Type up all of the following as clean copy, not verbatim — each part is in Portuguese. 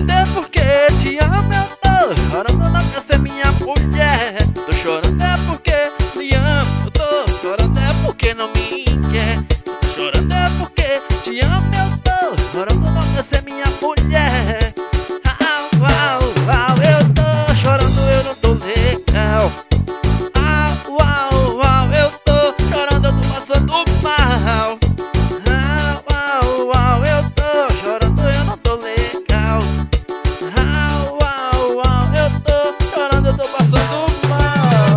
chorando é porque te amo, eu tô chorando, não quer ser minha mulher. Tô chorando é porque te amo, eu tô chorando é porque não me quer. Tô chorando é porque te amo, eu tô chorando, não quer ser minha mulher. Eu tô chorando, eu não tô legal. Eu tô chorando, eu tô passando mal. Eu tô chorando, eu não tô legal. Eu tô chorando, eu tô passando mal.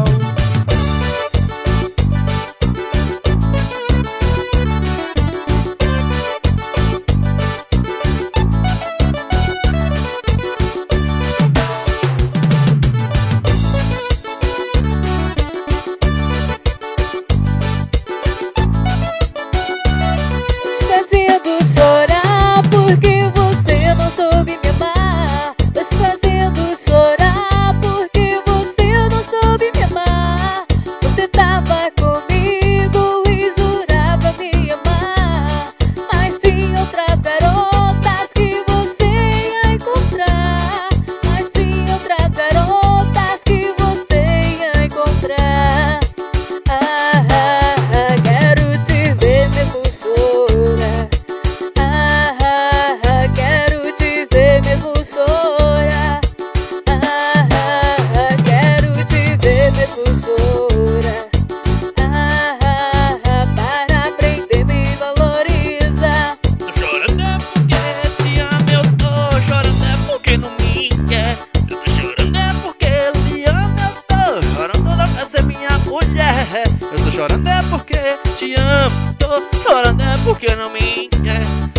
Fazendo chorar porque você não soube me amar. Tô te fazendo chorar porque você não soube me amar. Você tava comigo e jurava me amar, mas tinha outras garotas que você ia encontrar. Mas tinha outras garotas que você ia encontrar. Quero te ver mesmo chorar. Quero te ver mesmo chorar. Quero te ver mesmo chorar. Para aprender me valorizar. Tô chorando é porque te amo, eu tô chorando é porque não me quer. Eu tô chorando é porque ele ama, eu tô chorando, não quer ser minha mulher. Eu tô chorando é porque te amo, tô chorando é porque não me quer.